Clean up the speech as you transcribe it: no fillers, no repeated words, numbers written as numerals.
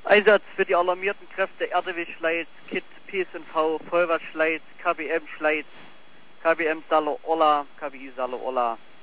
Einsatz für die alarmierten Kräfte RDW Schleiz, KIT, PSNV, Feuerwehr Schleiz, KBM Schleiz, KBM Saale Olla, KBI Saale Olla.